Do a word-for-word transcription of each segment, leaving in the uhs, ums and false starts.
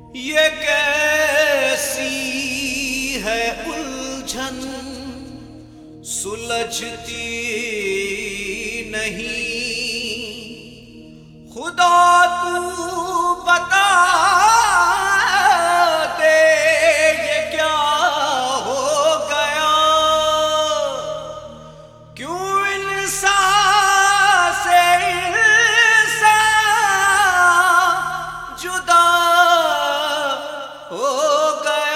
ये कैसी है उलझन सुलझती नहीं, खुदा तू बता दे ये क्या हो गया, क्यों इंसान से इंसान जुदा हो गया।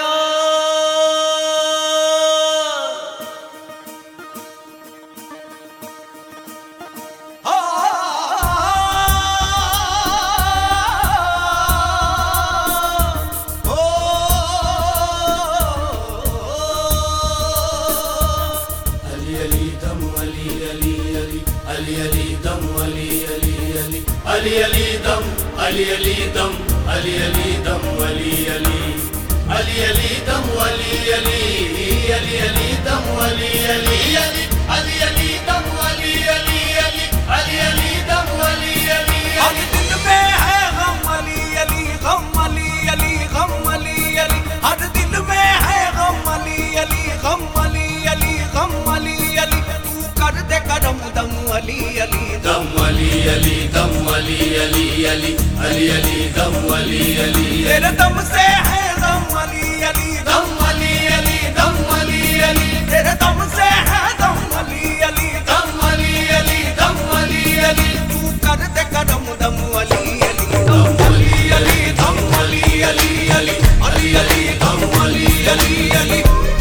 Ali Ali dam Ali Ali Ali Ali Ali dam Ali Ali dam Ali Ali dam Ali Ali Ali Ali dam Ali Ali Ali Ali dam Ali Ali Ali Ali Ali dam Ali Ali Ali Ali Ali dam Ali Ali हर दिल में है गम अली अली गम अली अली गम अली अली, हर दिल में है गम अली अली गम अली अली गम अली अली, तू कर दे करम दम Ali Ali dam Ali Ali dam Ali Ali Ali Ali Ali dam Ali Ali तेरे दम से है गम Ali Ali dam Ali Ali dam Ali Ali तेरे दम से है दम Ali Ali dam Ali Ali dam Ali Ali तू कर दे करम दम अली अली दम अली अली दम अली अली अली अली अली दम अली अली अली।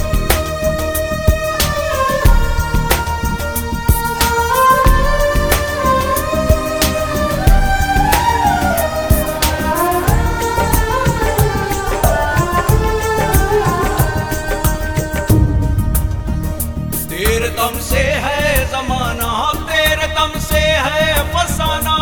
तेरे दम से है जमाना, तेरे दम से है फसाना,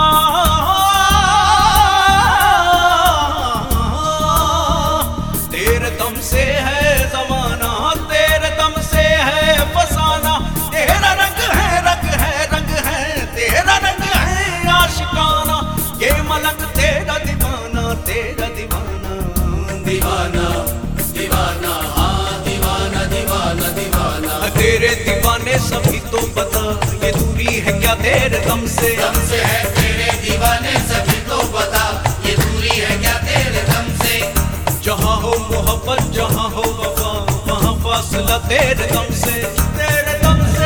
तेरे दम से है जमाना, तेरे दम से है फसाना, तेरा रंग है रंग है रंग है तेरा रंग है आशिकाना, ये मलंग तेरा दीवाना तेरा दीवाना दीवाना दीवाना हाँ दीवाना दीवाना दीवाना तेरे दीवाने सभी तो बता, ये दूरी है क्या तेरे दम से दम से है तेरे दीवाने सभी तो बता, ये दूरी है क्या तेरे दम से। जहाँ हो मोहब्बत जहाँ हो वफा, वहाँ फासला तेरे दम से तेरे दम से।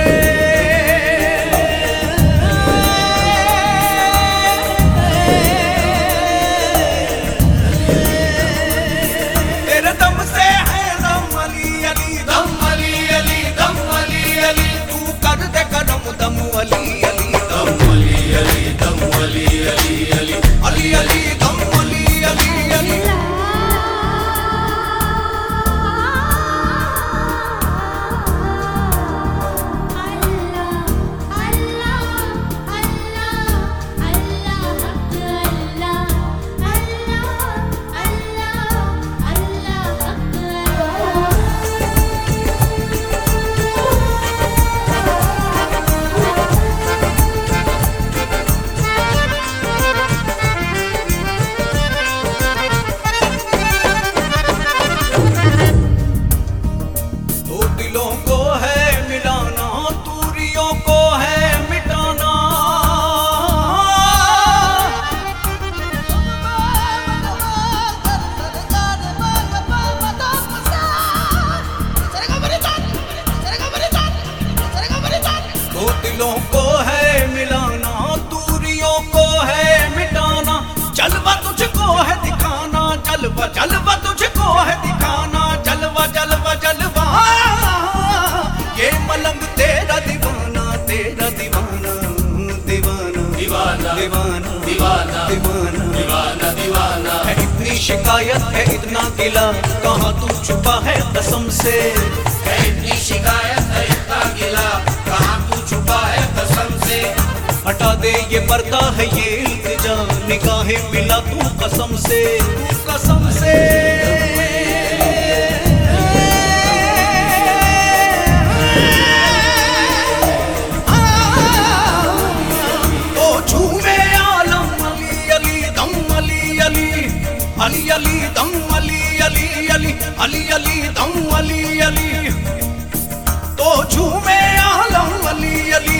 तेरे दम से है दम अली अली दम Ali Ali dam Ali Ali तू कर दे करम दम Ali Ali dam Ali Ali dam Ali Ali Ali Ali Ali दम अली अली अली। दो दिलों को है मिलाना, दूरियों को है मिटाना, दो दिलों को है मिलाना, दूरियों को है मिटाना, जलवा तुझको है दिखाना, जलवा जलवा तुझको है दिखाना, जलवा जलवा जलवा ये मलंग तेरा दीवाना तेरा दीवाना दीवाना दीवाना दीवाना दीवाना दीवाना दीवाना दीवाना है इतनी शिकायत है इतना गिला, कहाँ तू छुपा है कसम से है इतनी शिकायत है इतना गिला, कहाँ तू छुपा है कसम से। हटा दे ये पर्दा है ये इल्तिजा, निगाहें मिला तू कसम से तू कसम से। ओ झूमे आलम अली अली दम अली अली अली अली दम अली अली अली अली अली दम अली अली तो झूमे आलम अली अली